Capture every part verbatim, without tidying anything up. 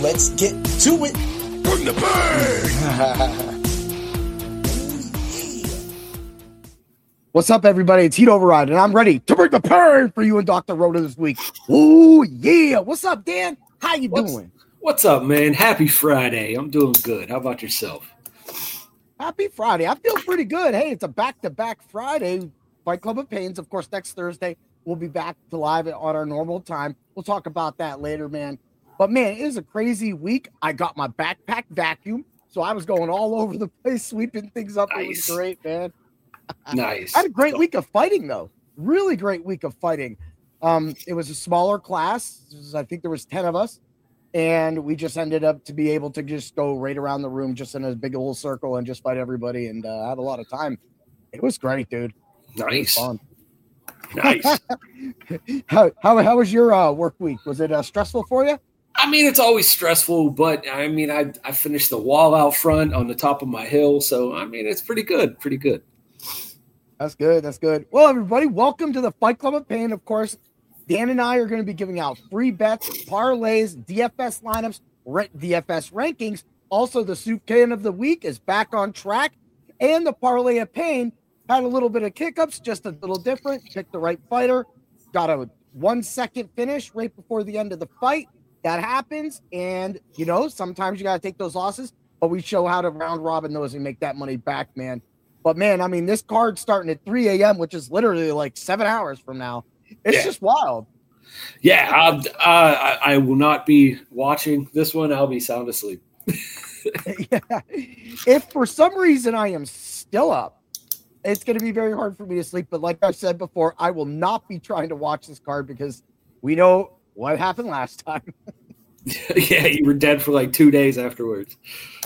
let's get to it. Bring the bang! What's up, everybody? It's Heat Override, and I'm ready to bring the pain for you and Doctor Roto this week. Oh, yeah. What's up, Dan? How you what's, doing? What's up, man? Happy Friday. I'm doing good. How about yourself? Happy Friday. I feel pretty good. Hey, it's a back-to-back Friday. Fight Club of Pains. Of course, next Thursday, we'll be back to live on our normal time. We'll talk about that later, man. But, man, it is a crazy week. I got my backpack vacuum, so I was going all over the place, sweeping things up. Nice. It was great, man. Nice. I had a great week of fighting, though. Really great week of fighting. Um, it was a smaller class. Was, I think there was ten of us, and we just ended up to be able to just go right around the room, just in a big old circle, and just fight everybody. And uh, had a lot of time. It was great, dude. Nice. Fun. Nice. how, how how was your uh, work week? Was it uh, stressful for you? I mean, it's always stressful, but I mean, I I finished the wall out front on the top of my hill, so I mean, it's pretty good. Pretty good. That's good. That's good. Well, everybody, welcome to the Fight Club of Pain. Of course, Dan and I are going to be giving out free bets, parlays, D F S lineups, D F S rankings. Also, the Soup Can of the Week is back on track. And the Parlay of Pain had a little bit of kickups, just a little different. Picked the right fighter. Got a one-second finish right before the end of the fight. That happens. And, you know, sometimes you got to take those losses. But we show how to round robin those and make that money back, man. But, man, I mean, this card's starting at three a.m., which is literally like seven hours from now. It's yeah. just wild. Yeah, uh, uh, I, I will not be watching this one. I'll be sound asleep. yeah. If for some reason I am still up, it's going to be very hard for me to sleep. But like I said before, I will not be trying to watch this card because we know what happened last time. Yeah, you were dead for like two days afterwards.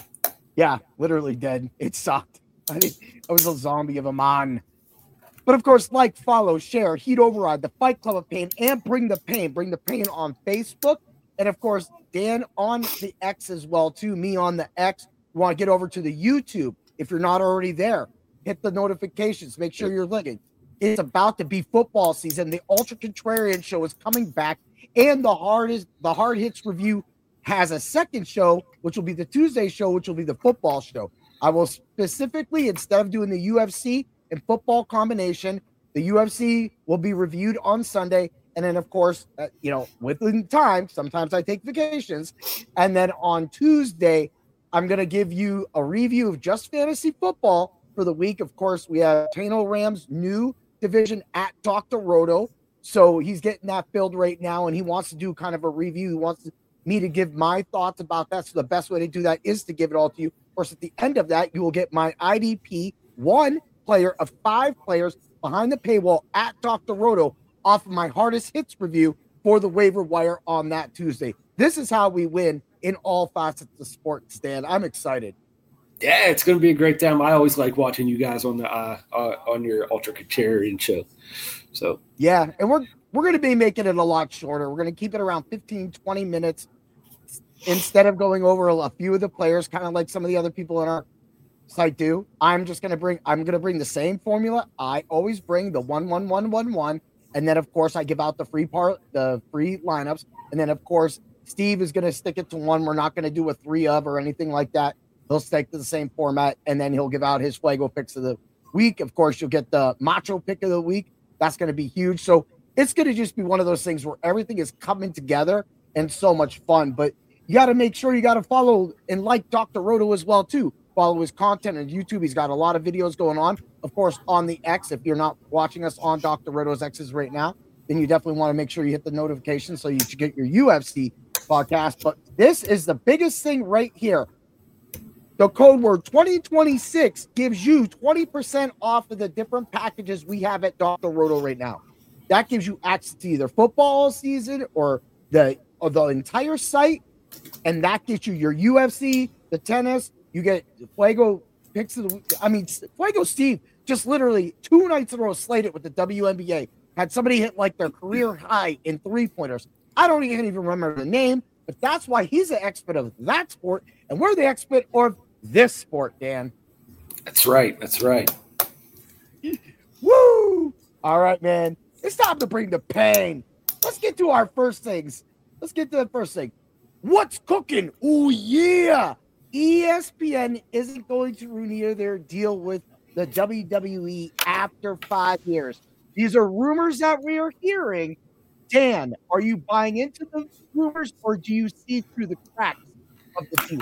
Yeah, literally dead. It sucked. I think I was a zombie of a man. But of course, like, follow, share, Heat Override, the Fight Club of Pain, and Bring the Pain. Bring the Pain on Facebook. And of course, Dan on the X as well, too. Me on the X. You want to get over to the YouTube. If you're not already there, hit the notifications. Make sure you're linking. It's about to be football season. The Ultra Contrarian Show is coming back. And the hardest, the Hard Hits Review has a second show, which will be the Tuesday show, which will be the football show. I will specifically, instead of doing the U F C and football combination, the U F C will be reviewed on Sunday. And then, of course, uh, you know, within time, sometimes I take vacations. And then on Tuesday, I'm going to give you a review of just fantasy football for the week. Of course, we have Tano Ram's new division at Doctor Roto. So he's getting that filled right now, and he wants to do kind of a review. He wants me to give my thoughts about that. So the best way to do that is to give it all to you. Of course, at the end of that, you will get my I D P, one player of five players behind the paywall at Doctor Roto off of my hardest hits review for the waiver wire on that Tuesday. This is how we win in all facets of sports, Stan. I'm excited. Yeah, it's going to be a great time. I always like watching you guys on the uh, uh, on your Ultra Contrarian show. So yeah, and we're we're going to be making it a lot shorter. We're going to keep it around fifteen, twenty minutes instead of going over a, a few of the players, kind of like some of the other people in our site do. I'm just going to bring I'm going to bring the same formula. I always bring the one one one one one, and then of course I give out the free part, the free lineups, and then of course Steve is going to stick it to one. We're not going to do a three of or anything like that. He'll stick to the same format, and then he'll give out his Fuego picks of the week. Of course, you'll get the Macho pick of the week. That's going to be huge. So it's going to just be one of those things where everything is coming together and so much fun. But you got to make sure you got to follow and like Doctor Roto as well, too. Follow his content on YouTube. He's got a lot of videos going on. Of course, on the X, if you're not watching us on Doctor Roto's X's right now, then you definitely want to make sure you hit the notification so you should get your U F C podcast. But this is the biggest thing right here. The code word twenty twenty-six gives you twenty percent off of the different packages we have at Doctor Roto right now. That gives you access to either football season or the or the entire site, and that gets you your U F C, the tennis. You get Fuego picks of the. I mean, Fuego Steve just literally two nights in a row slated with the W N B A. Had somebody hit like their career high in three pointers. I don't even even remember the name, but that's why he's an expert of that sport, and we're the expert of this sport, Dan. That's right. That's right. Woo! All right, man. It's time to bring the pain. Let's get to our first things. Let's get to the first thing. What's cooking? Oh, yeah. E S P N isn't going to renew their deal with the W W E after five years. These are rumors that we are hearing. Dan, are you buying into the rumors or do you see through the cracks of the deal?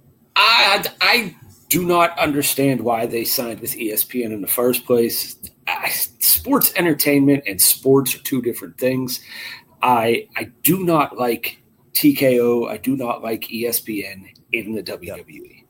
I, I do not understand why they signed with E S P N in the first place. I, sports entertainment and sports are two different things. I I do not like T K O. I do not like E S P N in the W W E.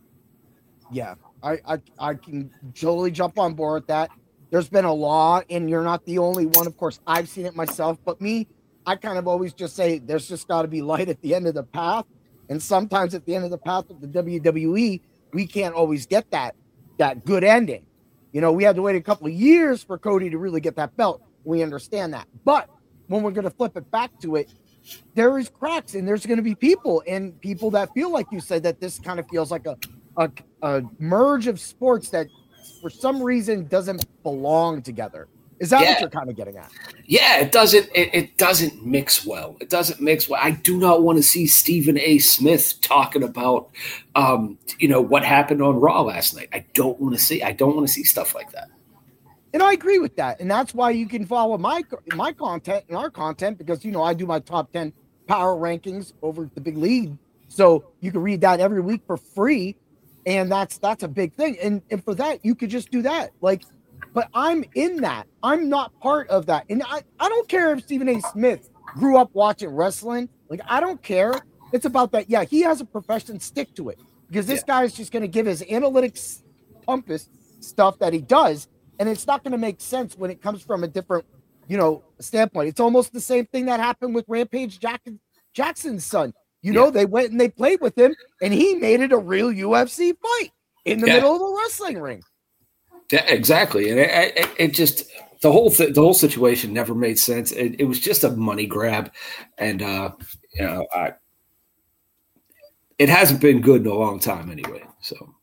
Yeah, I, I, I can totally jump on board with that. There's been a lot, and you're not the only one. Of course, I've seen it myself, but me, I kind of always just say there's just got to be light at the end of the path. And sometimes at the end of the path of the W W E, we can't always get that that good ending. You know, we had to wait a couple of years for Cody to really get that belt. We understand that. But when we're going to flip it back to it, there is cracks, and there's going to be people and people that feel like you said that this kind of feels like a, a, a merge of sports that for some reason doesn't belong together. Is that yeah. what you're kind of getting at? Yeah, it doesn't. It, it doesn't mix well. It doesn't mix well. I do not want to see Stephen A. Smith talking about, um, you know, what happened on Raw last night. I don't want to see. I don't want to see stuff like that. And I agree with that, and that's why you can follow my my content and our content because you know I do my top ten power rankings over at the Big League, so you can read that every week for free, and that's that's a big thing. And and for that, you could just do that, like. But I'm in that. I'm not part of that. And I, I don't care if Stephen A. Smith grew up watching wrestling. Like, I don't care. It's about that. Yeah, he has a profession. Stick to it. Because this yeah. guy is just going to give his analytics pompous stuff that he does. And it's not going to make sense when it comes from a different, you know, standpoint. It's almost the same thing that happened with Rampage Jack- Jackson's son. You yeah. know, they went and they played with him, and he made it a real U F C fight in the yeah. middle of a wrestling ring. Yeah, exactly, and it, it, it just the whole th- the whole situation never made sense. It, it was just a money grab, and uh, you know, I, it hasn't been good in a long time anyway. So,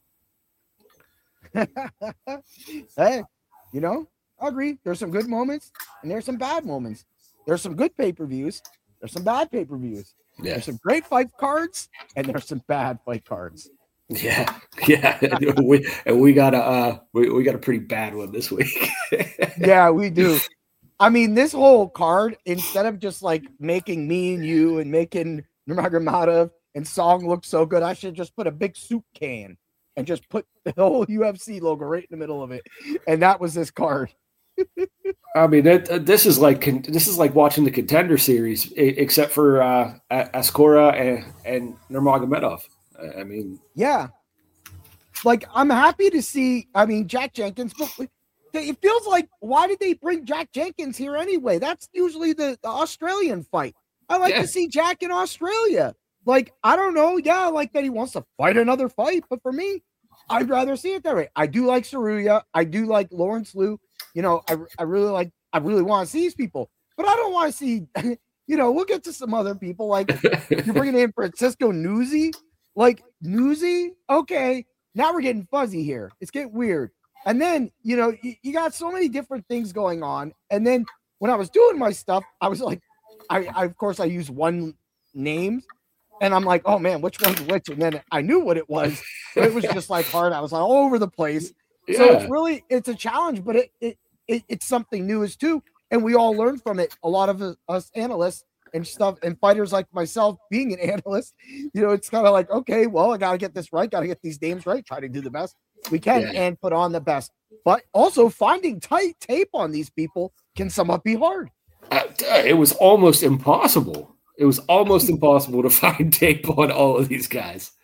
hey, you know, I agree. There's some good moments, and there's some bad moments. There's some good pay per views. There's some bad pay per views. Yeah. There's some great fight cards, and there's some bad fight cards. Yeah, yeah, and we and we got a uh, we we got a pretty bad one this week. Yeah, we do. I mean, this whole card, instead of just like making me and you and making Nurmagomedov and Song look so good, I should just put a big soup can and just put the whole U F C logo right in the middle of it, and that was this card. I mean, it, uh, this is like this is like watching the Contender Series, except for uh, Ascora and and Nurmagomedov. I mean, yeah, like I'm happy to see. I mean, Jack Jenkins, but it feels like why did they bring Jack Jenkins here anyway? That's usually the, the Australian fight. I like yeah. to see Jack in Australia. Like, I don't know. Yeah, I like that he wants to fight another fight, but for me, I'd rather see it that way. I do like Saruya. I do like Lawrence Liu. You know, I, I really like, I really want to see these people, but I don't want to see, you know, we'll get to some other people. Like, you're bringing in Francisco Nuzzi. Like, Newsy, okay, now we're getting fuzzy here. It's getting weird. And then, you know, you, you got so many different things going on. And then when I was doing my stuff, I was like, I, I of course, I use one names. And I'm like, oh, man, which one's which? And then I knew what it was. But it was just like hard. I was like all over the place. Yeah. So it's really, it's a challenge, but it, it, it it's something new as too. And we all learn from it. A lot of us, us analysts, and stuff, and fighters like myself being an analyst, you know, it's kind of like, okay, well, I got to get this right, got to get these names right, try to do the best we can, yeah. and put on the best. But also finding tight tape on these people can somewhat be hard. Uh, it was almost impossible. It was almost impossible to find tape on all of these guys.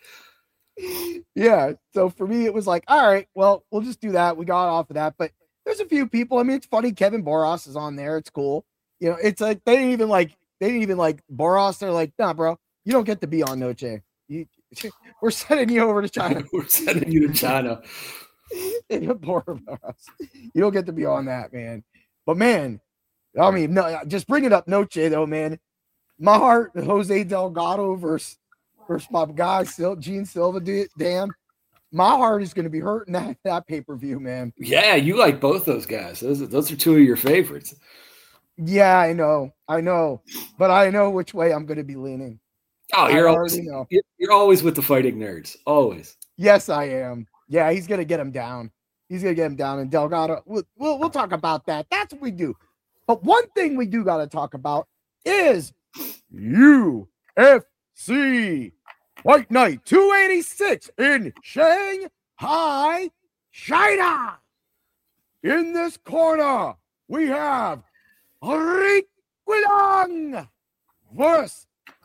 Yeah, so for me, it was like, all right, well, we'll just do that. We got off of that, but there's a few people. I mean, it's funny. Kevin Boras is on there. It's cool. You know, it's like they didn't even like. They didn't even like Boras. They're like, nah, bro, you don't get to be on Noche. You, we're sending you over to China. We're sending you to China. Boras. You don't get to be on that, man. But man, I mean, no, just bring it up, Noche, though, man. My heart, Jose Delgado versus, versus my guy, Gene Silva, Dan. My heart is going to be hurting that, that pay-per-view, man. Yeah, you like both those guys. Those are, those are two of your favorites. Yeah, I know. I know. But I know which way I'm going to be leaning. Oh, I you're always already know. you're always with the fighting nerds. Always. Yes, I am. Yeah, he's gonna get him down. He's gonna get him down. And Delgado, we'll, we'll we'll talk about that. That's what we do. But one thing we do got to talk about is U F C Fight Night two eighty-six in Shanghai, China. In this corner, we have Rick Guilang versus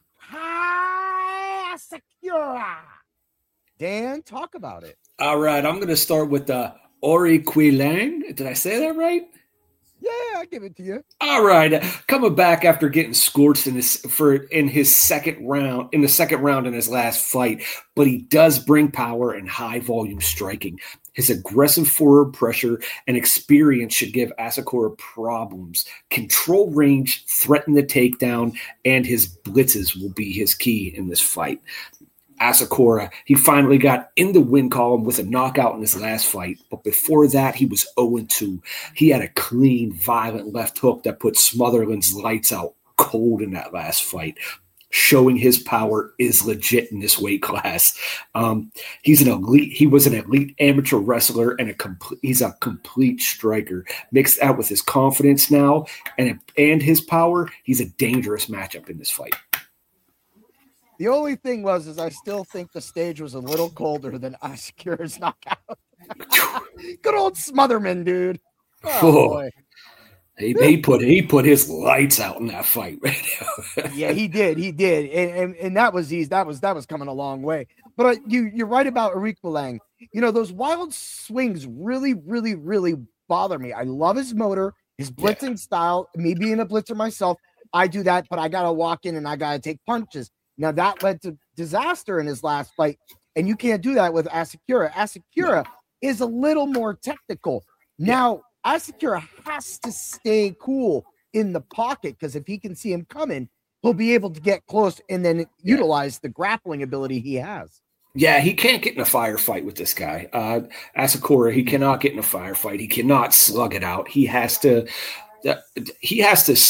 Asakura. Dan, talk about it. All right, I'm going to start with uh, Aoriqileng. Did I say that right? Yeah, I give it to you. All right, coming back after getting scorched in his for in his second round in the second round in his last fight, but he does bring power and high volume striking. His aggressive forward pressure and experience should give Asakura problems. Control range, threaten the takedown, and his blitzes will be his key in this fight. Asakura, he finally got in the win column with a knockout in his last fight, but before that, he was oh and two. He had a clean, violent left hook that put Smotherland's lights out cold in that last fight, showing his power is legit in this weight class. Um, he's an elite. He was an elite amateur wrestler, and a complete. He's a complete striker. Mixed out with his confidence now and and his power, he's a dangerous matchup in this fight. The only thing was, is I still think the stage was a little colder than Asakura's knockout. Good old Smotherman, dude. Oh, oh, boy. He, he put he put his lights out in that fight right now. Yeah, he did. He did, and, and and that was easy. That was that was coming a long way. But uh, you you're right about Aoriqileng. You know, those wild swings really, really, really bother me. I love his motor, his blitzing yeah. style. Me being a blitzer myself, I do that, but I gotta walk in and I gotta take punches. Now that led to disaster in his last fight, and you can't do that with Asakura. Asakura is a little more technical. Now, Asakura has to stay cool in the pocket, because if he can see him coming, he'll be able to get close and then utilize the grappling ability he has. Yeah, he can't get in a firefight with this guy. Uh, Asakura, he cannot get in a firefight. He cannot slug it out. He has to uh, he has to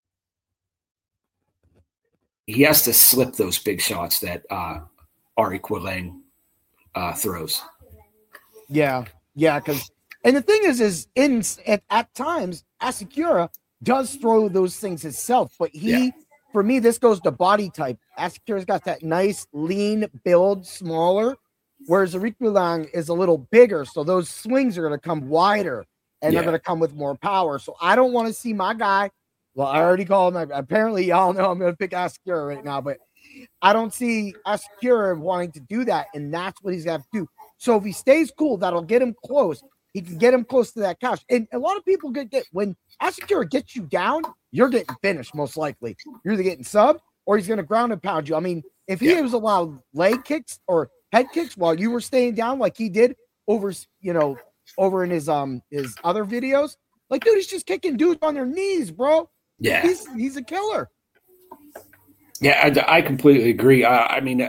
He has to slip those big shots that uh, Aoriqileng uh, throws. Yeah, yeah, because and the thing is, is in at, at times Asakura does throw those things himself, but he, yeah. for me, this goes to body type. Asakura's got that nice lean build, smaller, whereas Aoriqileng is a little bigger, so those swings are going to come wider and yeah. they're going to come with more power. So I don't want to see my guy. Well, I already called him. Apparently, y'all know I'm going to pick Asakura right now, but I don't see Asakura wanting to do that, and that's what he's going to have to do. So if he stays cool, that'll get him close. He can get him close to that couch. And a lot of people get, get when Asakura gets you down, you're getting finished, most likely. You're either getting sub or he's going to ground and pound you. I mean, if he yeah. was allowed leg kicks or head kicks while you were staying down like he did over, you know, over in his um his other videos, like, dude, he's just kicking dudes on their knees, bro. Yeah, he's he's a killer. Yeah, I, I completely agree. Uh, I mean, uh,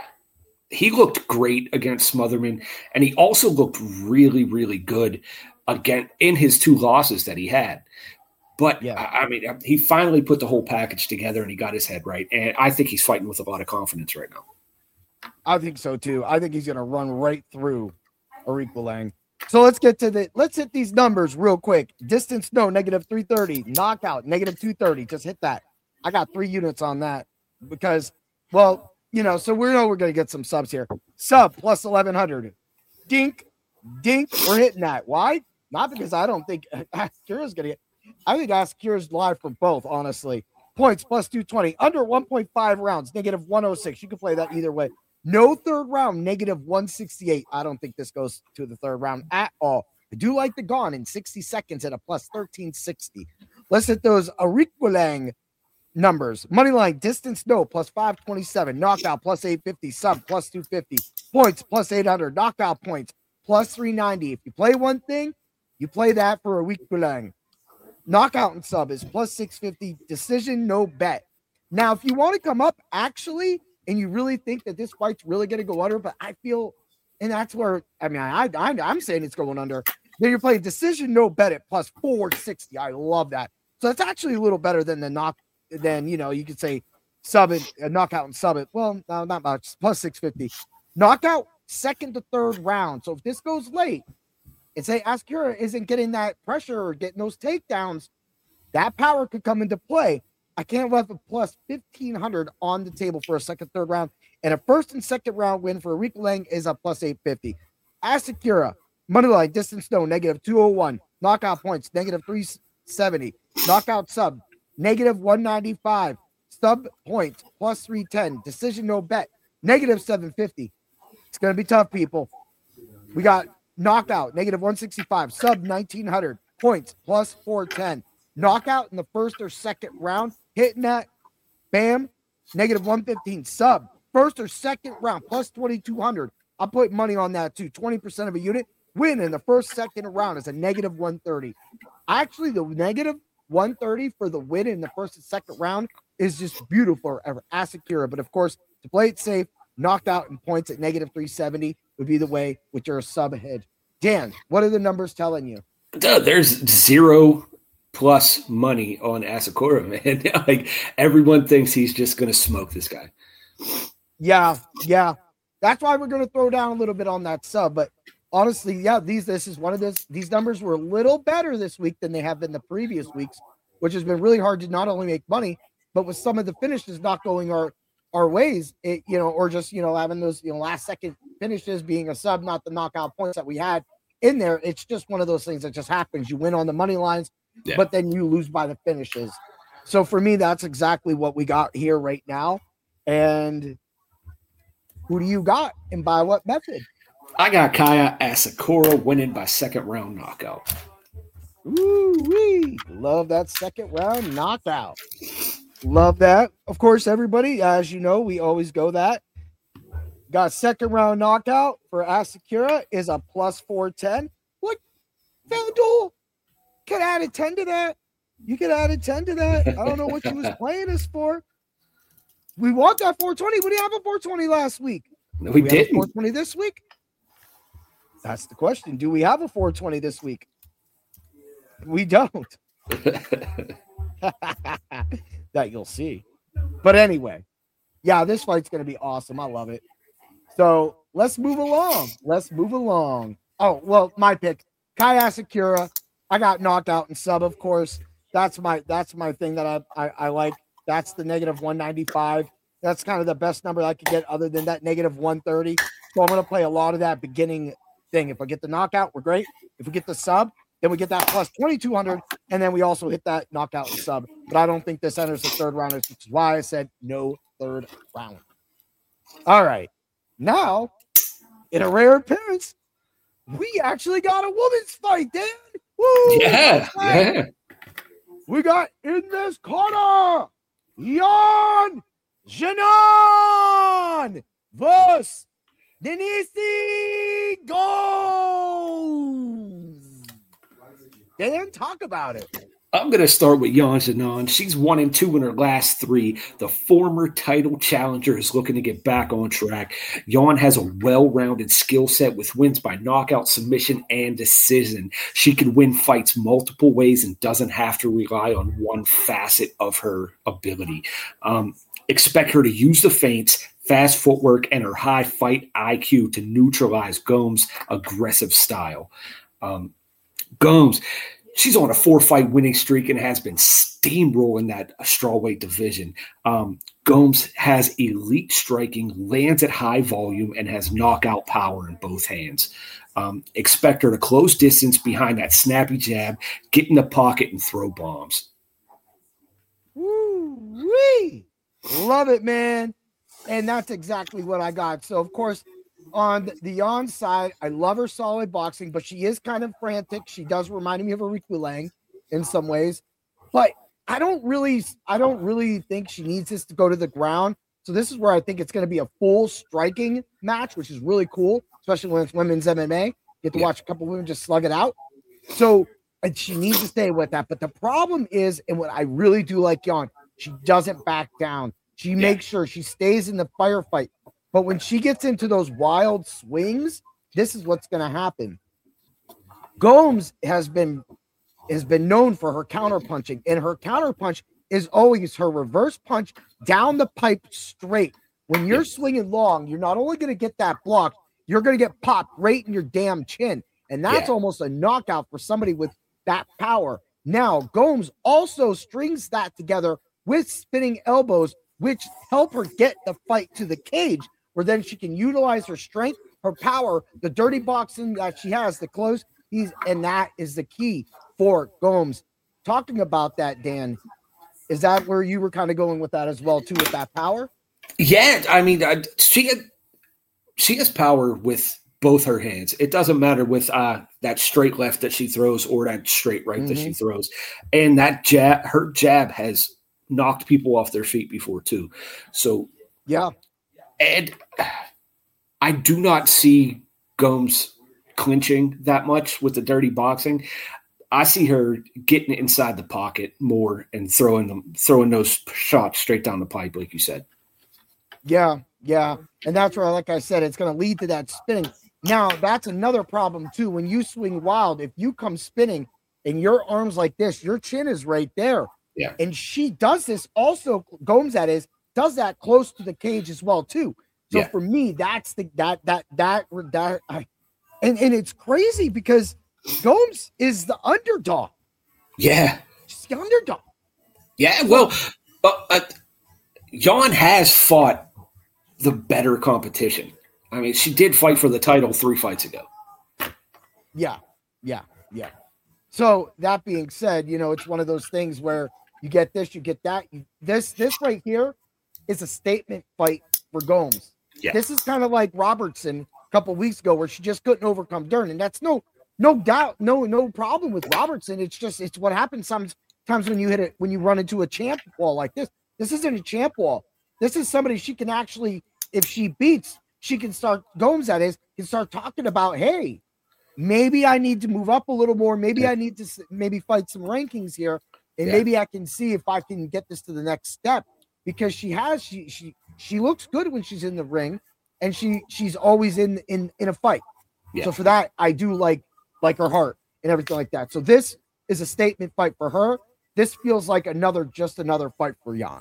he looked great against Smotherman, and he also looked really, really good again in his two losses that he had. But yeah. I, I mean, he finally put the whole package together, and he got his head right. And I think he's fighting with a lot of confidence right now. I think so too. I think he's going to run right through Aoriqileng. So let's get to the, let's hit these numbers real quick. Distance, no, negative three thirty. Knockout, negative two thirty. Just hit that. I got three units on that because, well, you know, so we know we're going to get some subs here. Sub plus eleven hundred. Dink, dink, we're hitting that. Why? Not because I don't think Asakura's going to get, I think Asakura's live for both, honestly. Points plus two twenty. Under one point five rounds, negative one oh six. You can play that either way. No third round, negative one sixty-eight. I don't think this goes to the third round at all. I do like the gone in sixty seconds at a plus thirteen sixty. Let's hit those Aoriqileng numbers. Moneyline, distance, no, plus five twenty-seven. Knockout, plus eight fifty. Sub, plus two fifty. Points, plus eight hundred. Knockout points, plus three ninety. If you play one thing, you play that for Aoriqileng. Knockout and sub is plus six fifty. Decision, no bet. Now, if you want to come up, actually, and you really think that this fight's really going to go under, but I feel, and that's where, I mean, I, I, I'm saying it's going under. Then you're playing decision, no bet at plus four sixty. I love that. So it's actually a little better than the knock, than, you know, you could say sub it, uh, knockout and sub it. Well, no, not much. Plus six fifty. Knockout second to third round. So if this goes late, and say Asakura isn't getting that pressure or getting those takedowns, that power could come into play. I can't let a plus fifteen hundred on the table for a second, third round. And a first and second round win for Arequa Lang is a plus eight fifty. Asakura, moneyline, distance no, negative two oh one. Knockout points, negative three seventy. Knockout sub, negative one ninety-five. Sub points, plus three ten. Decision no bet, negative seven fifty. It's going to be tough, people. We got knockout, negative one sixty-five. Sub, nineteen hundred. Points, plus four ten. Knockout in the first or second round, hitting that, bam, negative one fifteen. Sub, first or second round, plus twenty-two hundred. I'll put money on that too. twenty percent of a unit. Win in the first, second round is a negative one thirty. Actually, the negative one thirty for the win in the first and second round is just beautiful for Asakura. But of course, to play it safe, knockout and points at negative three seventy would be the way with your sub head. Dan, what are the numbers telling you? There's zero plus money on Asakura, man. Like everyone thinks he's just going to smoke this guy. Yeah, yeah. That's why we're going to throw down a little bit on that sub. But honestly, yeah, these this is one of this. These numbers were a little better this week than they have been the previous weeks, which has been really hard to not only make money, but with some of the finishes not going our our ways, it, you know, or just you know having those you know last second finishes being a sub, not the knockout points that we had in there. It's just one of those things that just happens. You win on the money lines, yeah, but then you lose by the finishes. So for me, that's exactly what we got here right now. And who do you got, and by what method? I got Kaya Asakura winning by second round knockout. Ooh wee! Love that second round knockout. Love that. Of course, everybody, as you know, we always go that. Got second round knockout for Asakura is a plus four ten. What? FanDuel could add a ten to that. You could add a ten to that. I don't know what you was playing this for. We want that four twenty. We didn't have a four twenty last week. No, we, we didn't. four twenty this week? That's the question. Do we have a four twenty this week? We don't. That you'll see. But anyway, yeah, this fight's going to be awesome. I love it. So let's move along. Let's move along. Oh, well, my pick, Kaya Asakura. I got knocked out and sub, of course. That's my that's my thing that I, I, I like. That's the negative one ninety-five. That's kind of the best number I could get other than that negative one thirty. So I'm going to play a lot of that beginning thing. If I get the knockout, we're great. If we get the sub, then we get that plus twenty-two hundred, and then we also hit that knockout and sub. But I don't think this enters the third round, which is why I said no third round. All right. Now, in a rare appearance, we actually got a women's fight, Dan. Woo! Yeah, yeah. We got in this corner, Yan Xiaonan versus Denise Gomes. Dan, talk about it. I'm going to start with Yan Xiaonan. She's one and two in her last three. The former title challenger is looking to get back on track. Yan has a well-rounded skill set with wins by knockout, submission, and decision. She can win fights multiple ways and doesn't have to rely on one facet of her ability. Um, expect her to use the feints, fast footwork, and her high fight I Q to neutralize Gomes' aggressive style. Um, Gomes, she's on a four-fight winning streak and has been steamrolling that strawweight division. Um, Gomes has elite striking, lands at high volume, and has knockout power in both hands. Um, expect her to close distance behind that snappy jab, get in the pocket, and throw bombs. Woo-wee! Love it, man. And that's exactly what I got. So, of course, on the Yan side, I love her solid boxing, but she is kind of frantic. She does remind me of Arequa Lang in some ways, but I don't really, I don't really think she needs this to go to the ground. So this is where I think it's going to be a full striking match, which is really cool, especially when it's women's M M A. You get to watch a couple of women just slug it out. So and she needs to stay with that. But the problem is, and what I really do like Yan, she doesn't back down. She yeah. makes sure she stays in the firefight. But when she gets into those wild swings, this is what's going to happen. Gomes has been has been known for her counterpunching, and her counterpunch is always her reverse punch down the pipe straight. When you're swinging long, you're not only going to get that block, you're going to get popped right in your damn chin. And that's yeah. almost a knockout for somebody with that power. Now, Gomes also strings that together with spinning elbows, which help her get the fight to the cage, where then she can utilize her strength, her power, the dirty boxing that she has, the close. He's, and that is the key for Gomes. Talking about that, Dan, is that where you were kind of going with that as well, too, with that power? Yeah, I mean, I, she had, she has power with both her hands. It doesn't matter with uh, that straight left that she throws or that straight right mm-hmm. that she throws. And that jab, her jab has knocked people off their feet before too. So, yeah. And I do not see Gomes clinching that much with the dirty boxing. I see her getting inside the pocket more and throwing them, throwing those shots straight down the pipe, like you said. Yeah, yeah. And that's where, like I said, it's going to lead to that spinning. Now, that's another problem, too. When you swing wild, if you come spinning and your arms like this, your chin is right there. Yeah. And she does this also, Gomes, that is, does that close to the cage as well, too. So yeah. for me, that's the, that, that, that, that, I, and, and it's crazy because Gomes is the underdog. Yeah. She's the underdog. Yeah, well, uh, uh, Jan has fought the better competition. I mean, she did fight for the title three fights ago. Yeah, yeah, yeah. So that being said, you know, it's one of those things where you get this, you get that. You, this, this right here is a statement fight for Gomes. Yeah. This is kind of like Robertson a couple of weeks ago, where she just couldn't overcome Dern, and that's no, no doubt, no, no problem with Robertson. It's just, it's what happens sometimes when you hit it, when you run into a champ wall like this. This isn't a champ wall. This is somebody she can actually, if she beats, she can start, Gomes that is, can start talking about, hey, maybe I need to move up a little more. Maybe yeah. I need to maybe fight some rankings here. And yeah. maybe I can see if I can get this to the next step, because she has, she, she, she looks good when she's in the ring, and she, she's always in, in, in a fight. Yeah. So for that, I do like, like her heart and everything like that. So this is a statement fight for her. This feels like another, just another fight for Jan.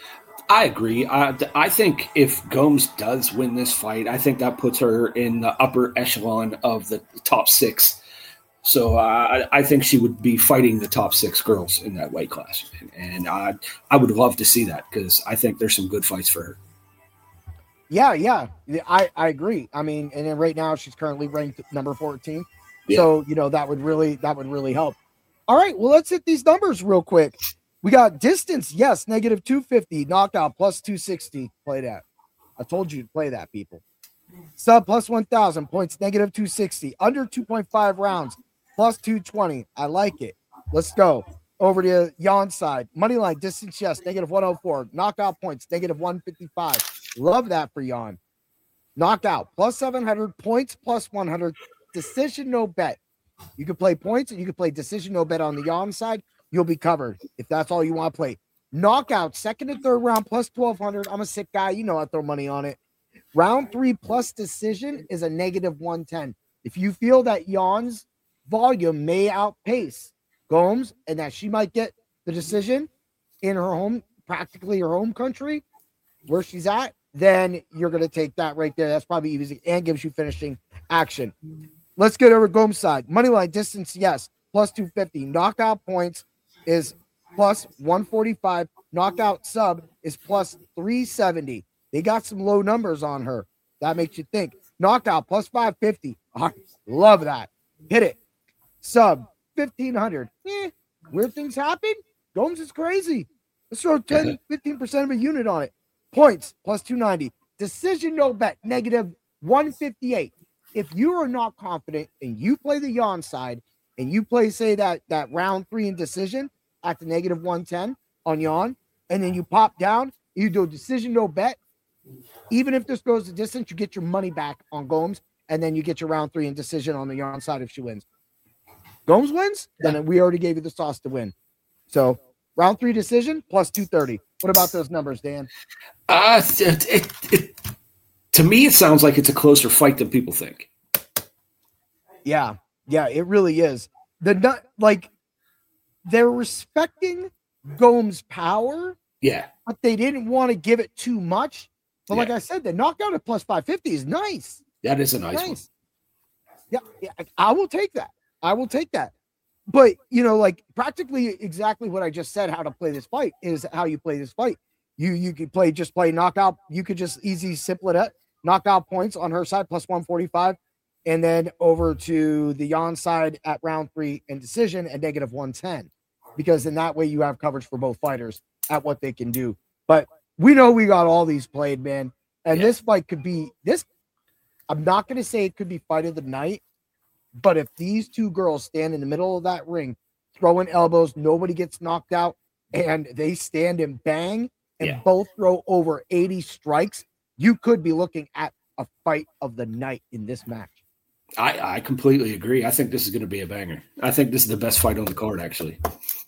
I agree. I, I think if Gomes does win this fight, I think that puts her in the upper echelon of the top six. So uh, I, I think she would be fighting the top six girls in that weight class. And, and I, I would love to see that, because I think there's some good fights for her. Yeah, yeah. I, I agree. I mean, and then right now she's currently ranked number fourteen. Yeah. So, you know, that would really, that would really help. All right, well, let's hit these numbers real quick. We got distance, yes, negative two fifty, knockout plus two sixty. Play that. I told you to play that, people. Sub plus one thousand, points negative two sixty. Under two point five rounds, plus two twenty. I like it. Let's go. Over to Jan's side. Moneyline, distance, yes, negative one oh four. Knockout points, negative one fifty-five. Love that for Jan. Knockout, plus seven hundred, points plus one hundred. Decision, no bet. You can play points, and you can play decision, no bet on the Jan side. You'll be covered if that's all you want to play. Knockout, second and third round, plus twelve hundred. I'm a sick guy. You know I throw money on it. Round three plus decision is a negative one ten. If you feel that Jan's volume may outpace Gomes and that she might get the decision in her home, practically her home country, where she's at, then you're going to take that right there. That's probably easy and gives you finishing action. Let's get over Gomes' side. Moneyline, distance, yes, plus two fifty. Knockout points is plus one forty-five. Knockout sub is plus three seventy. They got some low numbers on her. That makes you think. Knockout plus five fifty. I love that. Hit it. Sub fifteen hundred. Eh, weird things happen. Gomes is crazy. Let's throw ten, fifteen percent of a unit on it. Points plus two ninety. Decision, no bet, negative one fifty-eight. If you are not confident and you play the Jan side and you play, say, that, that round three in decision at the negative one ten on Jan, and then you pop down, you do a decision, no bet, even if this goes the distance, you get your money back on Gomes, and then you get your round three in decision on the Jan side if she wins. Gomes wins, then we already gave you the sauce to win. So round three decision plus two thirty. What about those numbers, Dan? Uh, it, it, it, to me, it sounds like it's a closer fight than people think. Yeah, yeah, it really is. The like they're respecting Gomes' power. Yeah. But they didn't want to give it too much. But Yeah. like I said, the knockout at plus five fifty is nice. That is a nice, nice. one. Yeah, yeah, I will take that. I will take that. But, you know, like practically exactly what I just said, how to play this fight is how you play this fight. You you could play, just play knockout. You could just easy simple it up. Knockout points on her side, plus one forty-five. And then over to the Yan side at round three and decision at negative one ten. Because in that way you have coverage for both fighters at what they can do. But we know we got all these played, man. And yeah. this fight could be this. I'm not going to say it could be fight of the night. But if these two girls stand in the middle of that ring, throwing elbows, nobody gets knocked out, and they stand and bang and yeah. both throw over eighty strikes, you could be looking at a fight of the night in this match. I, I completely agree. I think this is going to be a banger. I think this is the best fight on the card, actually.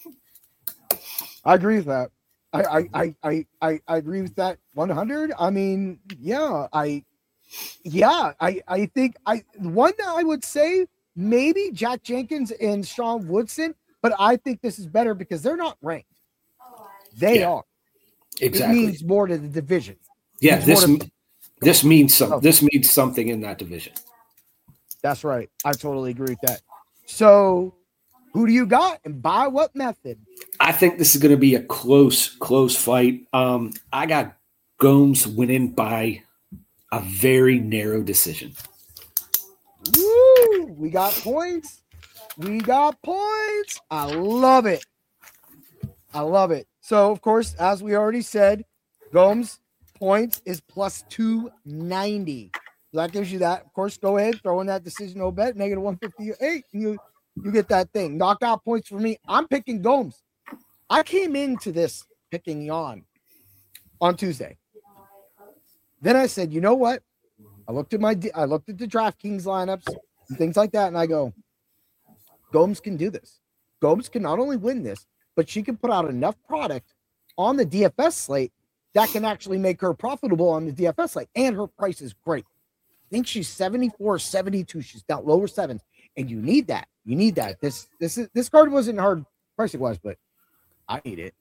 I agree with that. I I I I, I, I agree with that one hundred. I mean, yeah, I yeah, I, I think I one that I would say maybe Jack Jenkins and Sean Woodson, but I think this is better because they're not ranked. They yeah, are. Exactly. It means more to the division. Yeah, this to, this means some oh. this means something in that division. That's right. I totally agree with that. So who do you got and by what method? I think this is going to be a close, close fight. Um, I got Gomes winning by a very narrow decision. Woo! We got points. We got points. I love it. I love it. So, of course, as we already said, Gomes points is plus two ninety. So that gives you that. Of course, go ahead, throw in that decision no bet, negative one fifty-eight. You, you get that thing. Knockout points for me. I'm picking Gomes. I came into this picking Yan on Tuesday. Then I said, you know what? I looked at my, I looked at the DraftKings lineups and things like that, and I go, Gomes can do this. Gomes can not only win this, but she can put out enough product on the D F S slate that can actually make her profitable on the D F S slate, and her price is great. I think she's seventy-four, seventy-two. She's got lower sevens, and you need that. You need that. This this is this card wasn't hard pricing wise, but I need it.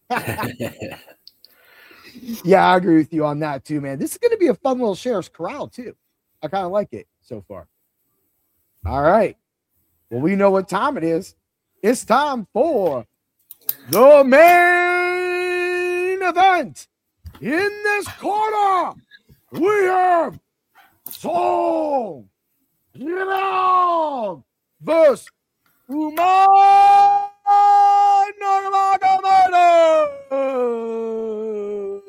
Yeah, I agree with you on that too, man. This is going to be a fun little Sheriff's Corral too. I kind of like it so far. All right. Well, we know what time it is. It's time for the main event. In this corner, we have Song Yadong versus Umar Nurmagomedov.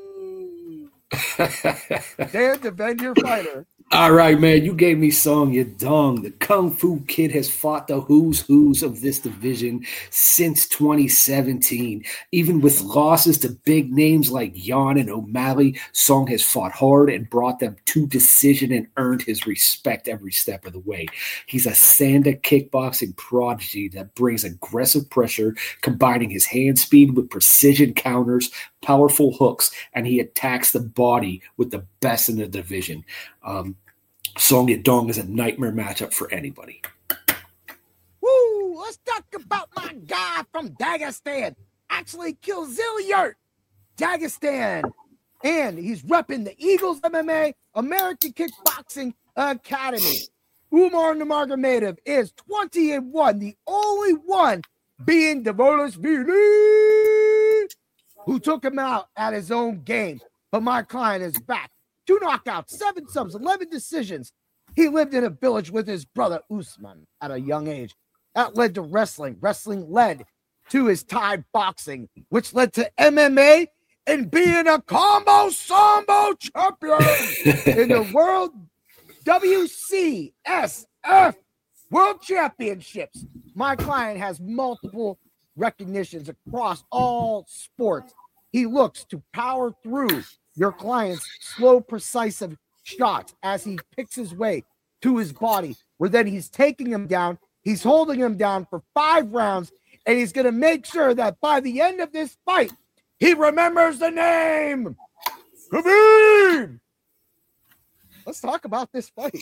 Dan, defend your fighter. All right, man. You gave me Song Yadong. The Kung Fu Kid has fought the who's who's of this division since twenty seventeen. Even with losses to big names like Yan and O'Malley, Song has fought hard and brought them to decision and earned his respect every step of the way. He's a Sanda kickboxing prodigy that brings aggressive pressure, combining his hand speed with precision counters, powerful hooks, and he attacks the body with the best in the division. Um, Song Yadong is a nightmare matchup for anybody. Woo! Let's talk about my guy from Dagestan. Actually, Kizlyurt, Dagestan. And he's repping the Eagles M M A American Kickboxing Academy. Umar Nurmagomedov is twenty and one, the only one being Dvalishvili, who took him out at his own game. But my client is back. Two knockouts, seven subs, eleven decisions. He lived in a village with his brother Usman at a young age. That led to wrestling. Wrestling led to his Thai boxing, which led to M M A and being a combo sambo champion in the World W C S F World Championships. My client has multiple recognitions across all sports. He looks to power through your client's slow, precise shots as he picks his way to his body, where then he's taking him down. He's holding him down for five rounds, and he's going to make sure that by the end of this fight, he remembers the name Khabib. Let's talk about this fight.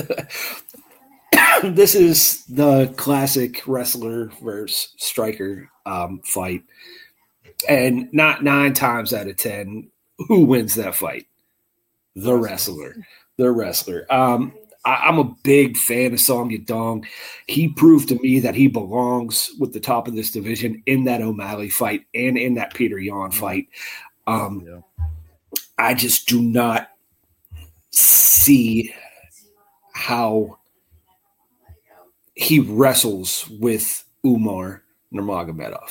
This is the classic wrestler versus striker um, fight. And not nine times out of ten, who wins that fight? The wrestler. The wrestler. Um, I, I'm a big fan of Song Yadong. He proved to me that he belongs with the top of this division in that O'Malley fight and in that Peter Yan fight. Um, yeah. I just do not see how he wrestles with Umar Nurmagomedov.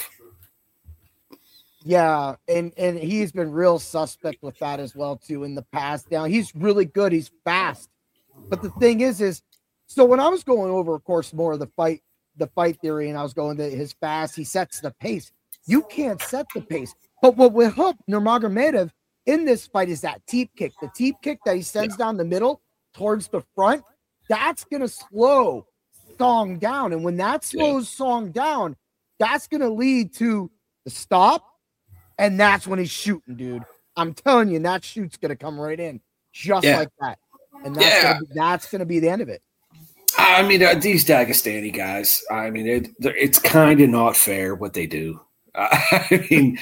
Yeah, and and he's been real suspect with that as well too in the past. Now he's really good. He's fast, but the thing is, is so when I was going over, of course, more of the fight, the fight theory, and I was going to his fast. He sets the pace. You can't set the pace. But what will help Nurmagomedov in this fight is that teep kick. The teep kick that he sends down the middle towards the front. That's gonna slow Song down, and when that slows Song down, that's gonna lead to the stop. And that's when he's shooting, dude. I'm telling you, that shoot's going to come right in just yeah. like that. And that's yeah. gonna be, that's going to be the end of it. I mean, uh, these Dagestani guys, I mean, it, it's kind of not fair what they do. Uh, I mean,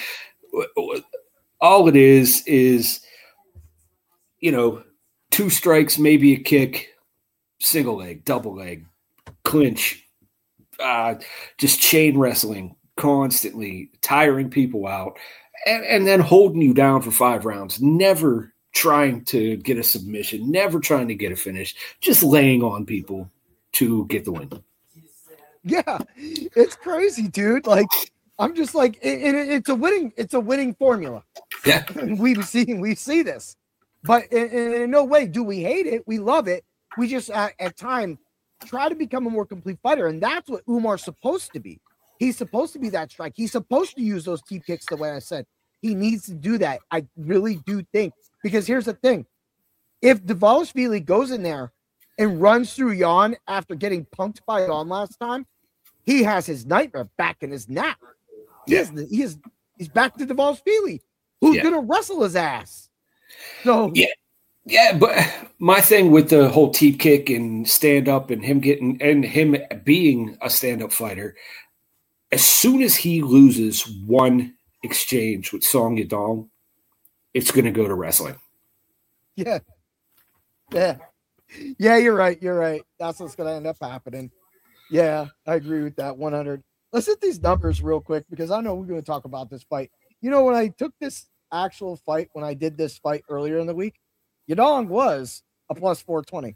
all it is is, you know, two strikes, maybe a kick, single leg, double leg, clinch, uh, just chain wrestling constantly, tiring people out. And, and then holding you down for five rounds, never trying to get a submission, never trying to get a finish, just laying on people to get the win. Yeah, it's crazy, dude. Like, I'm just like, it, it, it's a winning, it's a winning formula. Yeah, we've seen, we see this, but in, in no way do we hate it. We love it. We just at, at times try to become a more complete fighter, and that's what Umar's supposed to be. He's supposed to be that strike. He's supposed to use those teep kicks the way I said. He needs to do that. I really do think. Because here's the thing. If Dvalishvili goes in there and runs through Yan after getting punked by Yan last time, he has his nightmare back in his nap. He, yeah. is, he is, he's back to Dvalishvili, who's yeah. going to wrestle his ass. So yeah. Yeah, but my thing with the whole teep kick and stand up and him getting and him being a stand-up fighter, as soon as he loses one exchange with Song Yadong, it's going to go to wrestling. Yeah. Yeah. Yeah, you're right. You're right. That's what's going to end up happening. Yeah, I agree with that one hundred. Let's hit these numbers real quick because I know we're going to talk about this fight. You know, when I took this actual fight, when I did this fight earlier in the week, Yadong was a plus four twenty.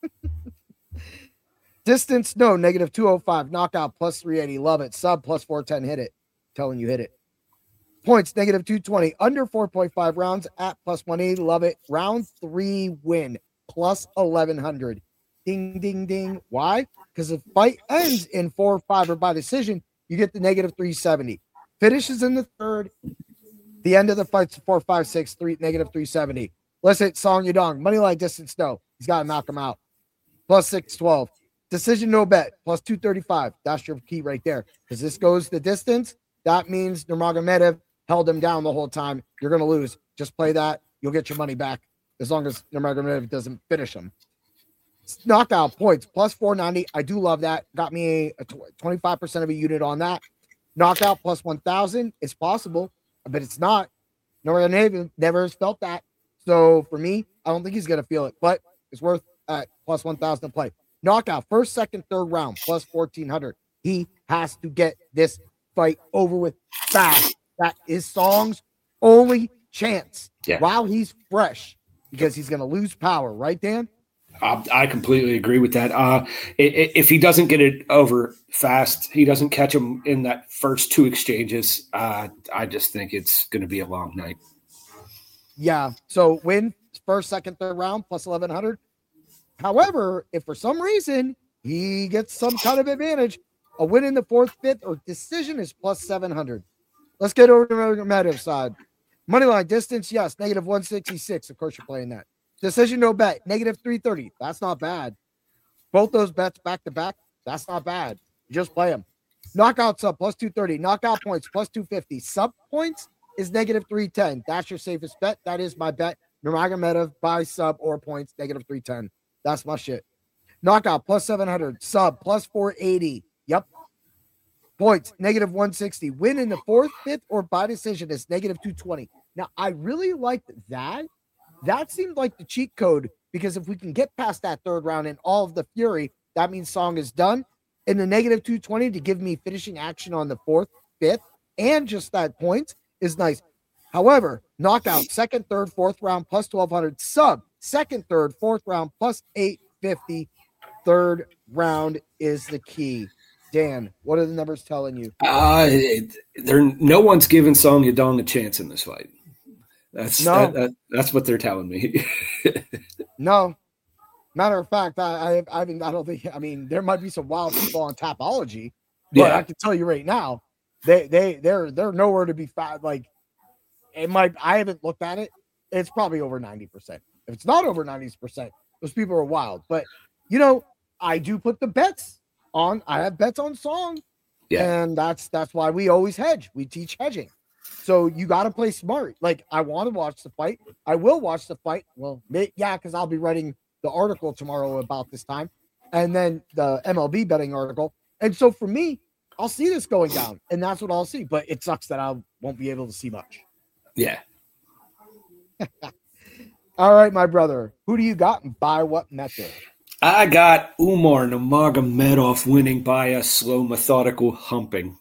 Distance, no, negative two oh five. Knockout, plus three eighty. Love it. Sub, plus four ten. Hit it. Telling you hit it. Points, negative two twenty. Under four point five rounds at plus one eighty. Love it. Round three win, plus eleven hundred. Ding, ding, ding. Why? Because if fight ends in four or five or by decision, you get the negative three seventy. Finishes in the third. The end of the fight's four, five, six, three, negative three seventy. Let's hit Song Yadong. Moneyline distance, no. He's got to knock him out. Plus six twelve. Decision, no bet. Plus two thirty-five. That's your key right there. Because this goes the distance. That means Nurmagomedov held him down the whole time. You're going to lose. Just play that. You'll get your money back as long as Nurmagomedov doesn't finish him. Knockout points, plus four ninety. I do love that. Got me a twenty-five percent of a unit on that. Knockout plus one thousand. It's possible, but it's not. Nurmagomedov never has felt that. So for me, I don't think he's going to feel it, but it's worth at plus one thousand to play. Knockout, first, second, third round, plus fourteen hundred. He has to get this fight over with fast. That is Song's only chance yeah. while he's fresh because he's going to lose power. Right, Dan? I, I completely agree with that. Uh, if he doesn't get it over fast, he doesn't catch him in that first two exchanges, uh, I just think it's going to be a long night. Yeah. So win first, second, third round, plus eleven hundred. However, if for some reason he gets some kind of advantage, a win in the fourth, fifth, or decision is plus seven hundred. Let's get over to the Nurmagomedov side. Moneyline distance, yes, negative one sixty-six. Of course, you're playing that. Decision, no bet, negative three thirty. That's not bad. Both those bets back to back, that's not bad. You just play them. Knockout sub, plus two thirty. Knockout points, plus two fifty. Sub points is negative three ten. That's your safest bet. That is my bet. Nurmagomedov by sub or points, negative three ten. That's my shit. Knockout plus seven hundred. Sub plus four eighty. Yep. Points, negative one sixty. Win in the fourth, fifth, or by decision is negative two twenty. Now, I really liked that. That seemed like the cheat code, because if we can get past that third round and all of the fury, that means song is done. And the negative two twenty to give me finishing action on the fourth, fifth, and just that points is nice. However, knockout, second, third, fourth round, plus twelve hundred. Sub, second, third, fourth round, plus eight fifty. Third round is the key. Dan, what are the numbers telling you? Uh, there, no one's giving Song Yadong a chance in this fight. That's no. that, that, that's what they're telling me. No. Matter of fact, I, I, I mean, I don't think. I mean, there might be some wild people on Tapology, but yeah. I can tell you right now, they, they, they're, they're nowhere to be found. Like, it might. I haven't looked at it. It's probably over ninety percent. If it's not over ninety percent, those people are wild. But you know, I do put the bets on. I have bets on Song, yeah, and that's that's why we always hedge. We teach hedging. So you got to play smart. Like, I want to watch the fight. I will watch the fight. Well, may, yeah, because I'll be writing the article tomorrow about this time, and then the M L B betting article. And so for me, I'll see this going down, and that's what I'll see. But it sucks that I won't be able to see much. Yeah. All right, my brother. Who do you got and by what method? I got Umar Nurmagomedov winning by a slow, methodical humping.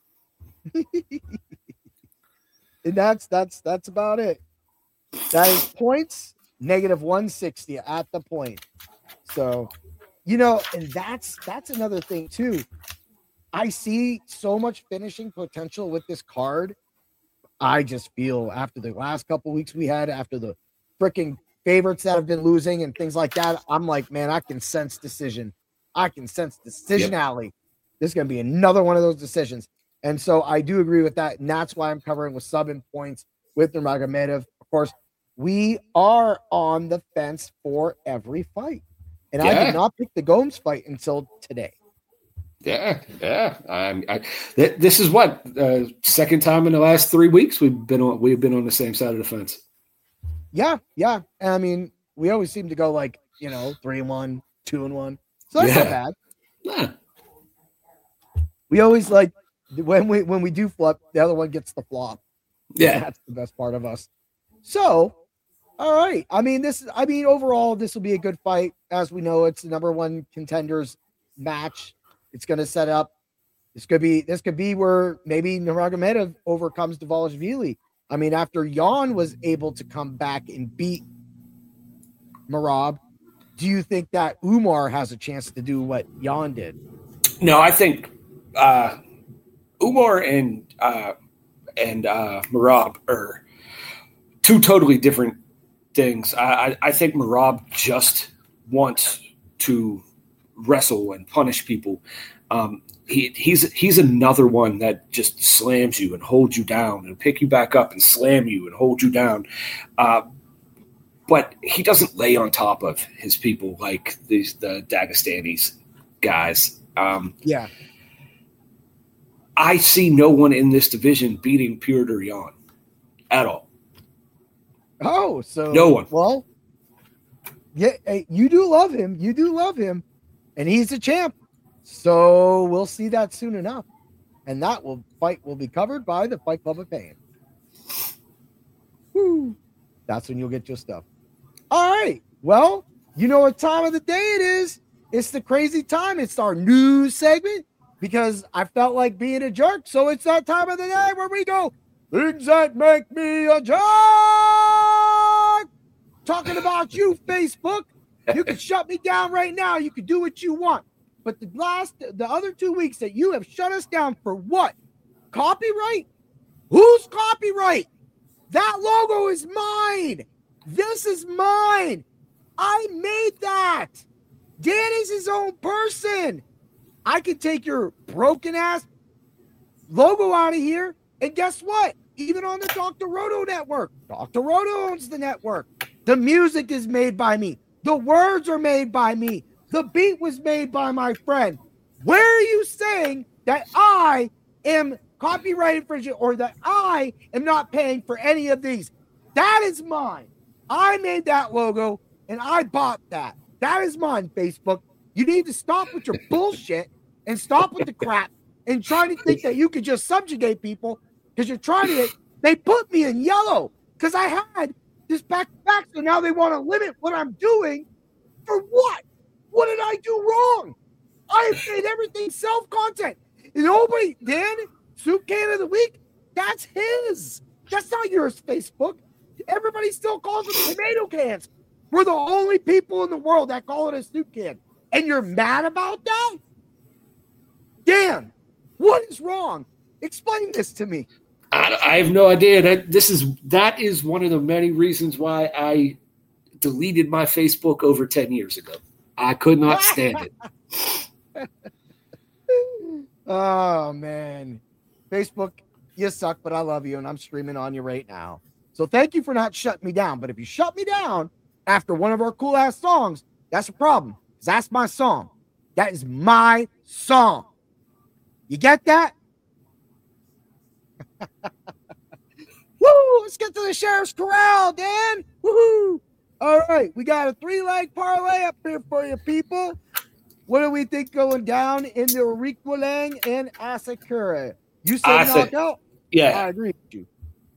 And that's that's that's about it. That is points, negative one sixty at the point. So, you know, and that's that's another thing too. I see so much finishing potential with this card. I just feel after the last couple weeks we had, after the freaking favorites that have been losing and things like that, I'm like, man, I can sense decision. I can sense decision yep. alley. This is going to be another one of those decisions. And so I do agree with that. And that's why I'm covering with sub and points with Nurmagomedov. Of course, we are on the fence for every fight. And yeah. I did not pick the Gomes fight until today. Yeah, yeah. Um, I, th- this is what uh, second time in the last three weeks we've been on. We've been on the same side of the fence. Yeah, yeah. And I mean, we always seem to go like you know three and one, two and one. So that's yeah. not bad. Yeah. We always like when we when we do flip, the other one gets the flop. Yeah, that's the best part of us. So, all right. I mean, this is. I mean, overall, this will be a good fight. As we know, it's the number one contenders match. It's going to set up. This could be. This could be where maybe Nurmagomedov overcomes Dvalishvili. I mean, after Jan was able to come back and beat Merab, do you think that Umar has a chance to do what Jan did? No, I think uh, Umar and uh, and uh, Merab are two totally different things. I, I, I think Merab just wants to wrestle and punish people. Um, he, he's he's another one that just slams you and holds you down and pick you back up and slam you and hold you down. Uh, but he doesn't lay on top of his people like these the Dagestanis guys. Um, yeah. I see no one in this division beating Petr Yan at all. Oh, so no one. Well, yeah, you do love him. You do love him. And he's a champ. So we'll see that soon enough. And that will fight will be covered by the Fight Club of Pain. Woo. That's when you'll get your stuff. All right. Well, you know what time of the day it is. It's the crazy time. It's our news segment because I felt like being a jerk. So it's that time of the day where we go, things that make me a jerk. Talking about you, Facebook. You can shut me down right now. You can do what you want. But the last, the other two weeks that you have shut us down for what? Copyright? Whose copyright? That logo is mine. This is mine. I made that. Dan is his own person. I can take your broken ass logo out of here. And guess what? Even on the Doctor Roto network, Doctor Roto owns the network. The music is made by me. The words are made by me. The beat was made by my friend. Where are you saying that I am copyright infringement or that I am not paying for any of these? That is mine. I made that logo and I bought that. That is mine, Facebook. You need to stop with your bullshit and stop with the crap and trying to think that you could just subjugate people because you're trying to. They put me in yellow because I had this back to back. So now they want to limit what I'm doing. For what? What did I do wrong? I have made everything self-content. And nobody, Dan, Soup Can of the Week, that's his. That's not yours, Facebook. Everybody still calls them tomato cans. We're the only people in the world that call it a soup can. And you're mad about that? Dan, what is wrong? Explain this to me. I, I have no idea. That this is that is one of the many reasons why I deleted my Facebook over ten years ago. I could not stand it. Oh, man. Facebook, you suck, but I love you, and I'm streaming on you right now. So thank you for not shutting me down. But if you shut me down after one of our cool-ass songs, that's a problem, because that's my song. That is my song. You get that? Woo! Let's get to the Sheriff's Corral, Dan. Woohoo! All right, we got a three-leg parlay up here for you, people. What do we think going down in the Oriquelang and Asakura? You said I knockout? said, yeah. I agree with you.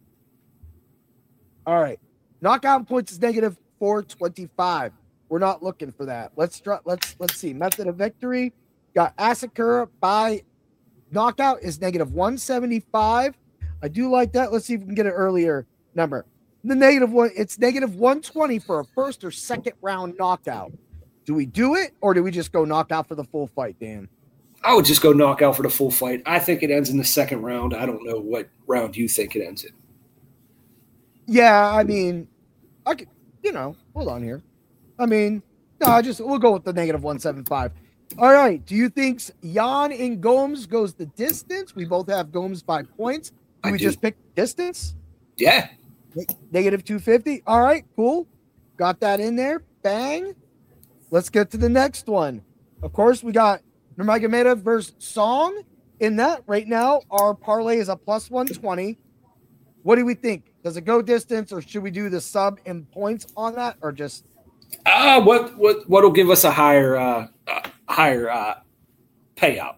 All right. Knockout points is negative four twenty-five. We're not looking for that. Let's try, let's let's see. Method of victory. Got Asakura by knockout is negative one seventy-five. I do like that. Let's see if we can get an earlier number. The negative one, it's negative one twenty for a first or second round knockout. Do we do it, or do we just go knockout for the full fight, Dan? I would just go knockout for the full fight. I think it ends in the second round. I don't know what round you think it ends in. Yeah, I mean, I could, you know, hold on here. I mean, no, I just we'll go with the negative one seventy-five. All right. Do you think Jan and Gomes goes the distance? We both have Gomes by points. Do I we do. just pick distance? Yeah. Negative two fifty. All right, cool. Got that in there. Bang. Let's get to the next one. Of course, we got Nurmagomedov versus Song. In that right now, our parlay is a plus one twenty. What do we think? Does it go distance, or should we do the sub and points on that, or just Uh, what what what'll give us a higher uh, uh higher uh payout?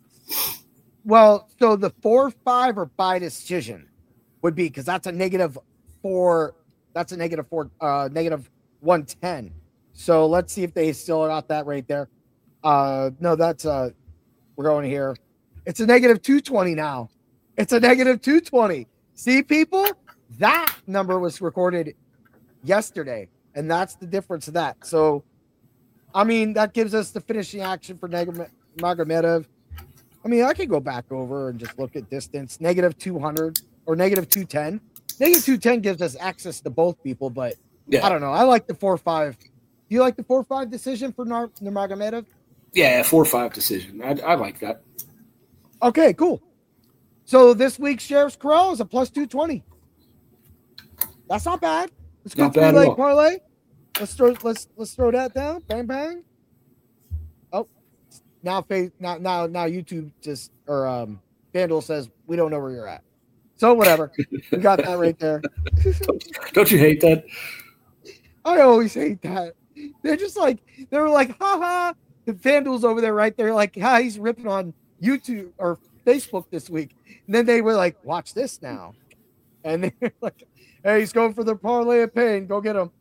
well, so the four five or by decision would be because that's a negative four. That's a negative four, uh, negative one ten. So let's see if they still got that right there. Uh, no, that's uh, we're going here. It's a negative two twenty now. It's a negative two twenty. See, people, that number was recorded yesterday, and that's the difference of that. So, I mean, that gives us the finishing action for Nurmagomedov. I mean, I could go back over and just look at distance, negative two hundred or negative two ten. Negative two ten gives us access to both people, but Yeah. I don't know. I like the four five. Do you like the four five decision for Nur- Nurmagomedov? Yeah, four five decision. I, I like that. Okay, cool. So this week's Sheriff's Corral is a plus two twenty. That's not bad. Let's go Not bad three at leg all. parlay. Let's throw let's let's throw that down. Bang bang. Oh, now face now now now YouTube just or um FanDuel says we don't know where you're at. So whatever. We got that right there. Don't you hate that? I always hate that. They're just like they were like, ha ha. The FanDuel's over there right there, like, ha, he's ripping on YouTube or Facebook this week. And then they were like, watch this now. And they're like, hey, he's going for the parlay of pain. Go get him.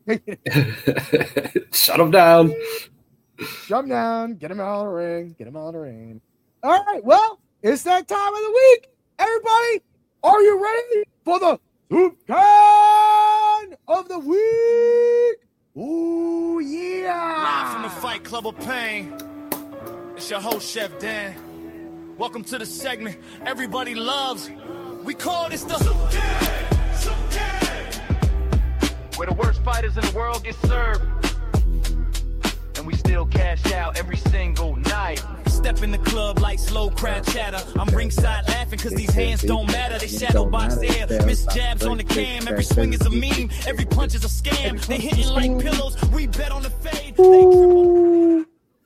Shut him down. Jump down, get him out of the ring, get him out of the ring. All right, well, it's that time of the week. Everybody, are you ready for the Soup Can of the Week? Ooh, yeah. Live from the Fight Club of Pain. It's your host, Chef Dan. Welcome to the segment everybody loves. We call this the Soup Can, Soup Can. Where the worst fighters in the world get served. And we still cash out every single night. Step in the club like slow crowd chatter. I'm ringside laughing cause these hands don't matter. They shadow box air, miss jabs on the cam. Every swing is a meme, every punch is a scam. They hitting like pillows, we bet on the fade. They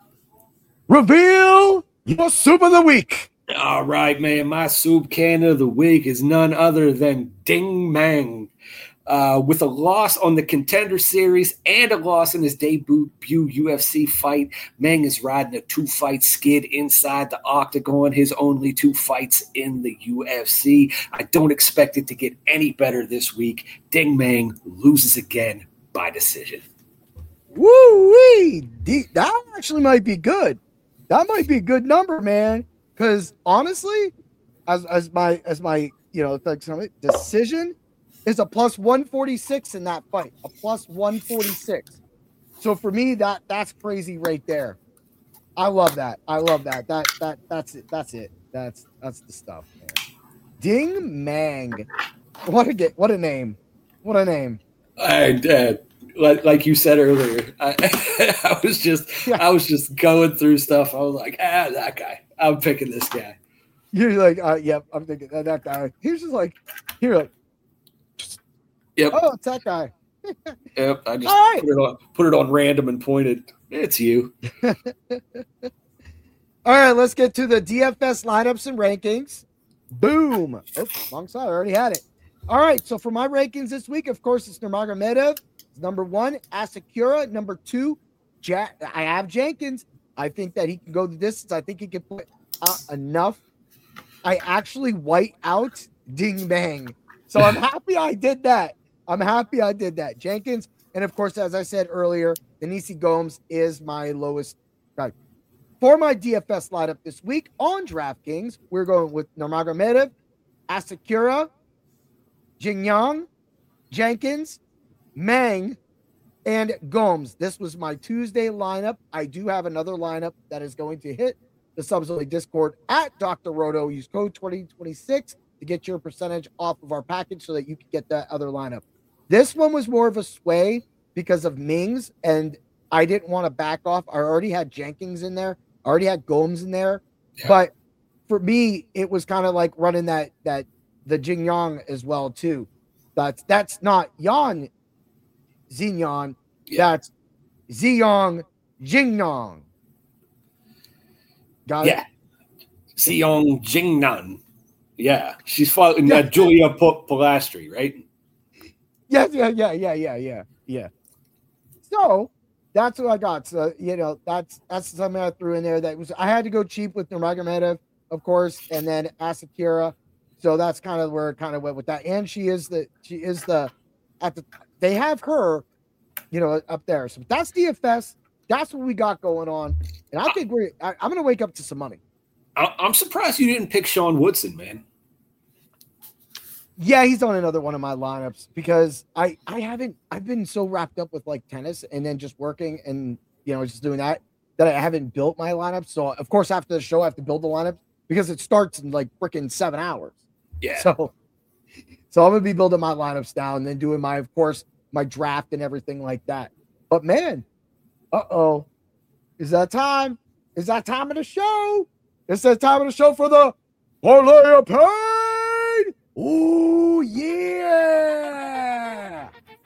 Reveal your Soup of the Week. All right, man. My soup can of the week is none other than Ding Mang. Uh, with a loss on the Contender Series and a loss in his debut U F C fight, Meng is riding a two-fight skid inside the octagon, his only two fights in the U F C. I don't expect it to get any better this week. Ding Meng loses again by decision. Woo-wee! That actually might be good. That might be a good number, man. Because honestly, as as my as my you know decision is a plus one forty-six in that fight, a plus one forty-six. So for me, that that's crazy right there. I love that. I love that. That that that's it. That's it. That's that's the stuff, man. Ding Meng, what a get, what a name, what a name. I uh, like like you said earlier, I, I was just yeah. I was just going through stuff. I was like, ah, that guy. I'm picking this guy. You're like, uh, yep, I'm thinking that, that guy. He's just like, you're like. Yep. Oh, it's that guy. Yep. I just right. put it on put it on random and pointed. It's you. All right, let's get to the D F S lineups and rankings. Boom. Oops, wrong side. I already had it. All right, so for my rankings this week, of course, it's Nurmagomedov. Number one, Asakura. Number two, ja- I have Jenkins. I think that he can go the distance. I think he can put out enough. I actually white out Ding Meng. So I'm happy I did that. I'm happy I did that. Jenkins, and of course, as I said earlier, Denise Gomes is my lowest guy. For my D F S lineup this week on DraftKings, we're going with Nurmagomedov, Asakura, Jingyang, Jenkins, Meng, and Gomes. This was my Tuesday lineup. I do have another lineup that is going to hit the Subzilla Discord at Doctor Roto. Use code twenty twenty-six to get your percentage off of our package so that you can get that other lineup. This one was more of a sway because of Mings, and I didn't want to back off. I already had Jenkins in there. I already had Gomes in there. Yeah. But for me, it was kind of like running that that the Jingyang as well, too. That's that's not Yan Xinyan. Yeah. That's Ziyong Jingyang. Got yeah. it? Ziyong Jingnan. Yeah. She's fighting yeah. uh, Julia P- Pilastri, right? Yes, yeah, yeah, yeah, yeah, yeah, yeah. So that's what I got. So, you know, that's that's something I threw in there. That was I had to go cheap with Nurmagomedov, of course, and then Asakura. So that's kind of where it kind of went with that. And she is the she is the at the they have her, you know, up there. So that's D F S. That's what we got going on. And I think we're I, I'm gonna wake up to some money. I'm surprised you didn't pick Sean Woodson, man. Yeah, he's on another one of my lineups because I, I haven't I've been so wrapped up with like tennis and then just working and you know just doing that that I haven't built my lineup. So of course after the show I have to build the lineup because it starts in like freaking seven hours. Yeah. So so I'm gonna be building my lineups now and then doing my of course my draft and everything like that. But man, uh oh, is that time? Is that time of the show? It's that time of the show for the Parlay of Pain. Ooh, yeah.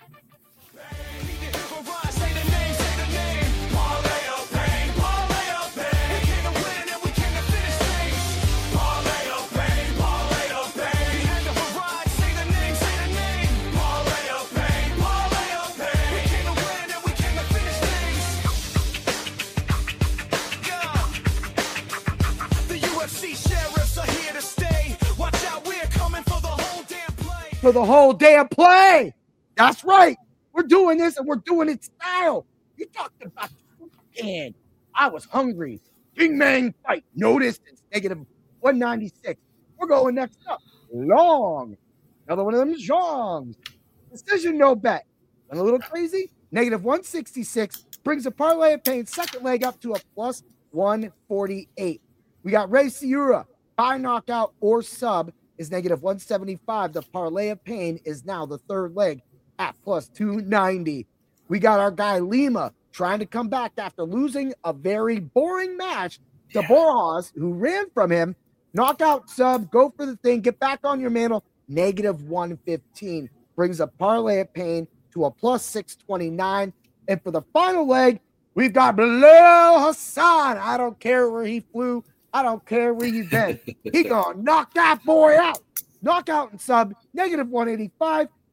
For the whole damn play. That's right. We're doing this and we're doing it style. You talked about and I was hungry. Ding Meng fight. No distance. Negative one ninety-six. We're going next up. Long. Another one of them is Zhongs. Decision, no bet. Went a little crazy. Negative one sixty-six. Brings a Parlay of Pain second leg up to a plus one forty-eight. We got Ray Ciura. By knockout or sub is negative one seventy-five. The Parlay of Pain is now the third leg at plus two ninety. We got our guy Lima trying to come back after losing a very boring match to yeah. Borjas, who ran from him. Knockout sub, go for the thing, get back on your mantle. Negative one fifteen brings a Parlay of Pain to a plus six twenty-nine. And for the final leg, we've got Bilal Hassan. I don't care where he flew. I don't care where you've been. He gonna knock that boy out. Knockout and sub, negative one eighty-five.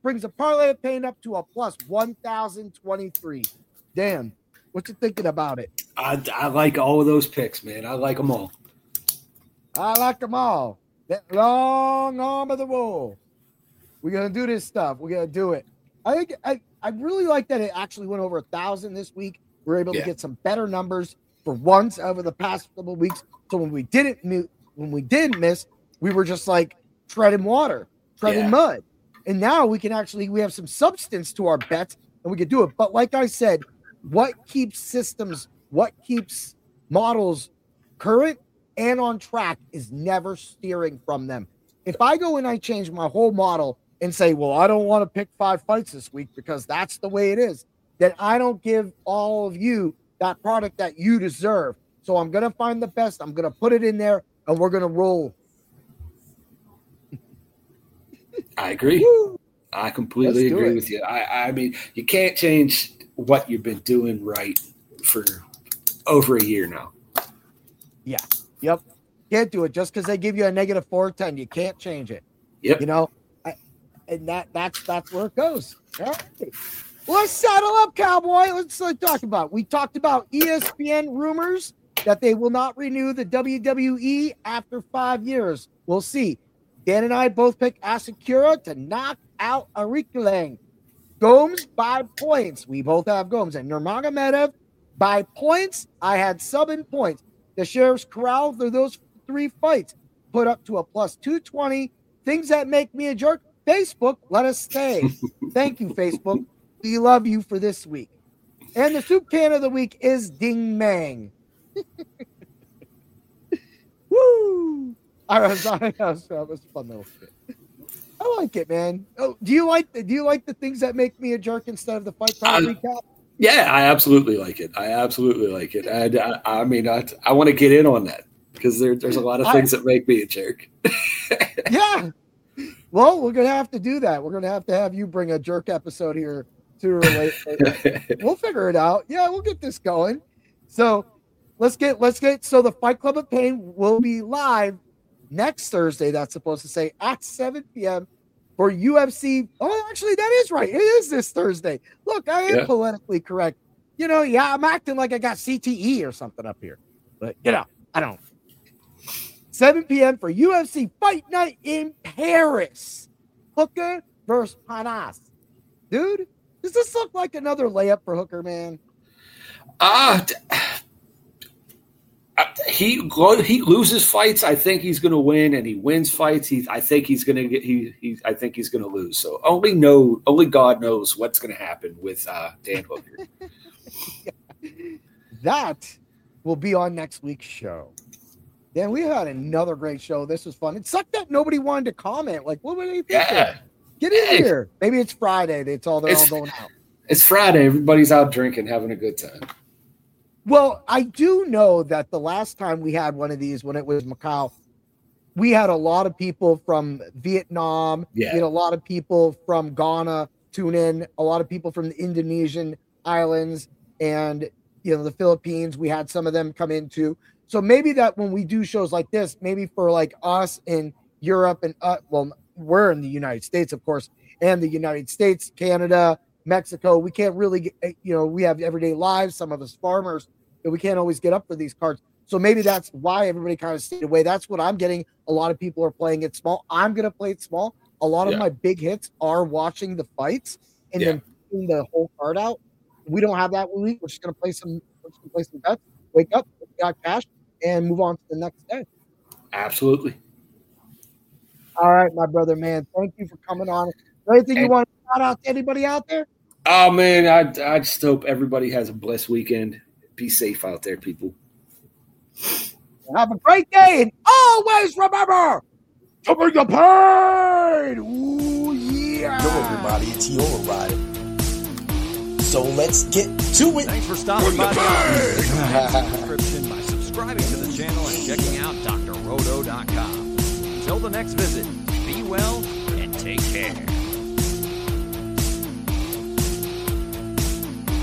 brings the parlay of pain up to a plus one thousand twenty-three. Damn. What you thinking about it? I, I like all of those picks, man. I like them all. I like them all. That long arm of the bull. We're going to do this stuff. We're going to do it. I think I, I really like that it actually went over a thousand this week. We're able Yeah. to get some better numbers for once over the past couple of weeks. So when we didn't when we didn't miss, we were just like treading water, treading Yeah. mud. And now we can actually, we have some substance to our bets and we can do it. But like I said, what keeps systems, what keeps models current and on track is never steering from them. If I go and I change my whole model and say, well, I don't want to pick five fights this week because that's the way it is, then I don't give all of you that product that you deserve. So I'm going to find the best. I'm going to put it in there and we're going to roll. I agree. Woo. I completely Let's do agree it. with you. I, I mean, you can't change what you've been doing right for over a year now. Yeah. Yep. Can't do it just because they give you a negative four ten. You can't change it. Yep. You know, I, and that that's that's where it goes. All right. Let's saddle up, cowboy. Let's, let's talk about. We talked about E S P N rumors that they will not renew the W W E after five years. We'll see. Dan and I both picked Asakura to knock out Aoriqileng. Gomes by points. We both have Gomes. And Nurmagomedov by points. I had sub in points. The Sheriff's Corral through those three fights put up to a plus two twenty. Things that make me a jerk. Facebook, let us stay. Thank you, Facebook. We love you for this week. And the soup can of the week is Ding Mang. Woo! I was, I was, that was a fun little shit. I like it, man. Oh, do you like the, do you like the things that make me a jerk instead of the fight card Um, recap? Yeah, I absolutely like it. I absolutely like it. And I, I mean, I, I want to get in on that because there, there's a lot of things I, that make me a jerk. Yeah. Well, we're going to have to do that. We're going to have to have you bring a jerk episode here sooner or later. We'll figure it out. Yeah, we'll get this going. So let's get, let's get, so the Fight Club of Pain will be live next Thursday. That's supposed to say at seven p.m. for U F C. Oh, actually, that is right. It is this Thursday. Look, I am Yeah. politically correct. You know, yeah, I'm acting like I got C T E or something up here. But, you know, I don't. seven p.m. for U F C Fight Night in Paris. Hooker versus Panas. Dude, does this look like another layup for Hooker, man? Ah, uh, he he loses fights. I think he's going to win, and he wins fights. He, I think he's going to get. He, he, I think he's going to lose. So only know, only God knows what's going to happen with uh, Dan Hooker. That will be on next week's show. Dan, we had another great show. This was fun. It sucked that nobody wanted to comment. Like, what were they thinking? Yeah, Get in Hey. here. Maybe it's Friday. It's all they're It's- all going out. it's Friday. Everybody's out drinking, having a good time. Well, I do know that the last time we had one of these, when it was Macau, we had a lot of people from Vietnam. Yeah. We had a lot of people from Ghana tune in, a lot of people from the Indonesian islands and, you know, the Philippines. We had some of them come in too. So maybe that when we do shows like this, maybe for like us in Europe and, uh, well, we're in the United States, of course, and the United States, Canada, Mexico, we can't really get, you know, we have everyday lives, some of us farmers, that we can't always get up for these cards. So maybe that's why everybody kind of stayed away. That's what I'm getting. A lot of people are playing it small. I'm going to play it small. A lot of Yeah. my big hits are watching the fights and Yeah. then putting the whole card out. We don't have that week. We're just going to play some, we're just gonna play some bets, wake up, we got cash, and move on to the next day. Absolutely. All right, my brother, man. Thank you for coming on. Anything you And- want to shout out to anybody out there? Oh man, I I just hope everybody has a blessed weekend. Be safe out there, people. Have a great day, and always remember to bring the pain. Ooh, yeah. Yo, everybody, it's Yola Rider. So let's get to it. Thanks for stopping by the subscription by subscribing to the channel and checking out D R roto dot com. Until the next visit, be well